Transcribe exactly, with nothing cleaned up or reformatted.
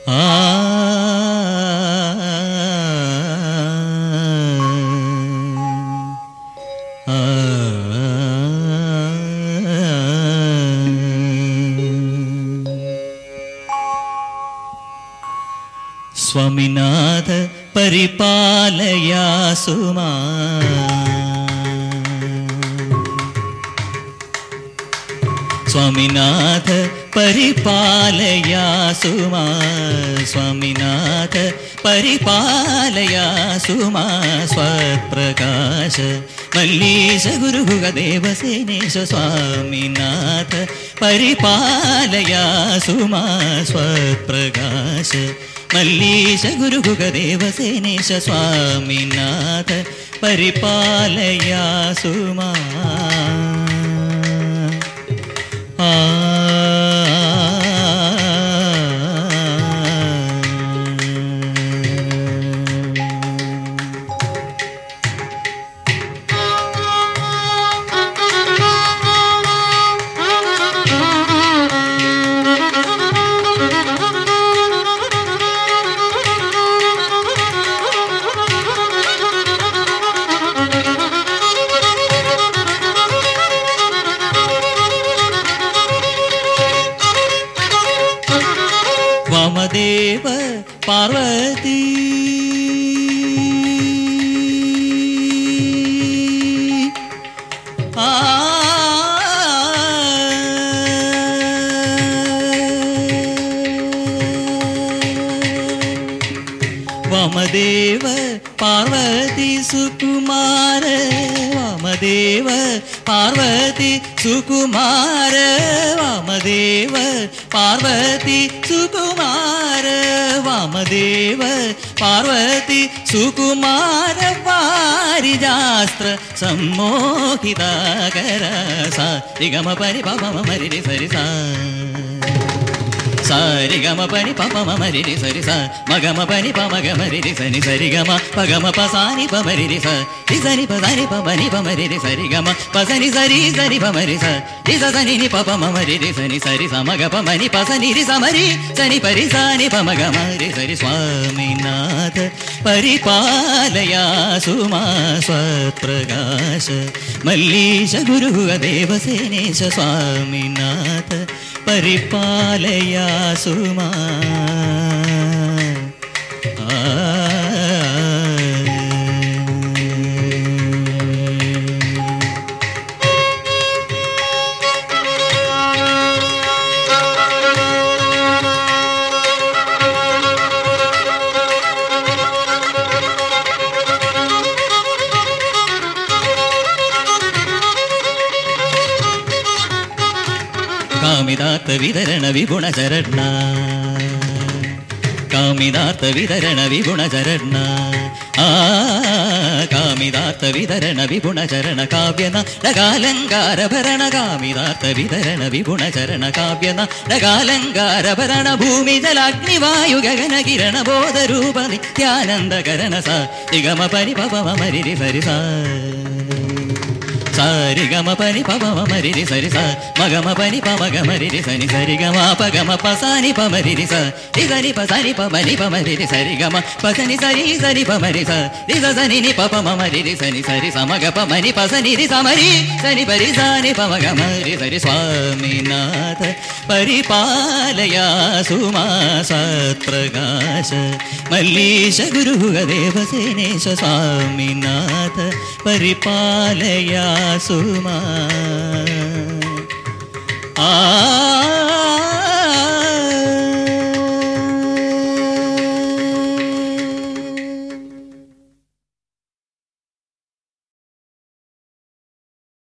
ആ സ്വാമിനാഥ പരിപാലയാസു മാം, സ്വാമിനാഥ പരിപാലയാസു മാം, സ്വാമിനാഥ പരിപാലയാസു മാം. സ്വപ്രകാശ മല്ലീശ ഗുരുഭുഗദേവസേനേശ സ്വാമിനാഥ പരിപാലയാസു മാം. സ്വപ്രകാശ മല്ലീശ ഗുരുഭുഗദേവസേനേശ സ്വാമിനാഥ പരിപാലയാസു മാം. ആ വാമദേവ പാർവതി ആ വാമദേവ പാർവതി സുകുമാര, വാമദേവ പാർവതി സുകുമാര, വാമദേവ പാർവതി സുകുമാര, വാമദേവ പാർവതി സുകുമാര. വാരിജാസ്ത്ര സമ്മോഹിതാകര സാ രിഗമ പരി പമ മരി സരി സാ, സാരി ഗമ പനി പമ മരി സരി സ, മഗമ പനി പമഗ മരി സനി സരി ഗമ പഗമ പസാനി പമരി സ, സനി പനി പമനി പമരി സരി ഗമ പസനി സരി സരി പമരി സ, രിസ സനി നി പപ മരി സനി സരി സമഗ പമനി പസനി രി സമരി സനി പരി സനി പമഗ മരി സരി. സ്വാമിനാഥ പരിപാലയാസു മാം. സ്വപ്രകാശ മല്ലീശ ഗുരുദേവസേനേശ സ്വാമിനാഥ പരിപാലയാസു മാം. ആ കാമിതാർത്ഥ വിതരണ വിഗുണ ചരണ, കാമിതാർത്ഥ വിതരണ വിഗുണ ചരണ ആ കാമിതാർത്ഥ വിതരണ വിഗുണ ചരണ കാവ്യന ഡകാലങ്കാര ഭരണ, കാമിതാർത്ഥ വിതരണ വിഗുണ ചരണ കാവ്യന ഡകാലങ്കാര ഭരണ. ഭൂമി ജലാഗ്നി വായു ഗഗന കിരണ ബോധരൂപ നിത്യാനന്ദ കരണ സ നിഗമ പരി പവ മരി സരി സ, സാരി ഗമ പനി പമ മരി സരി സ, മഗമ പനി പമഗ മരി സനി സരി ഗമ പഗമ പസാനി പമരി സ, രിസനി പസനി പമനി പമരി സരി ഗമ പസനി സരി സരി പമരി സ, രിസ സനി നി പപ മരി സനി സരി സമഗ പമനി പസനി രി സമരി സനി പരി സനി പമഗ മരി സരി. സ്വാമിനാഥ പരിപാലയാസു മാം. സത്പ്രകാശ മല്ലീശ ഗുരുദേവസേനേശ സ്വാമിനാഥ പരിപാലയാസു മാം.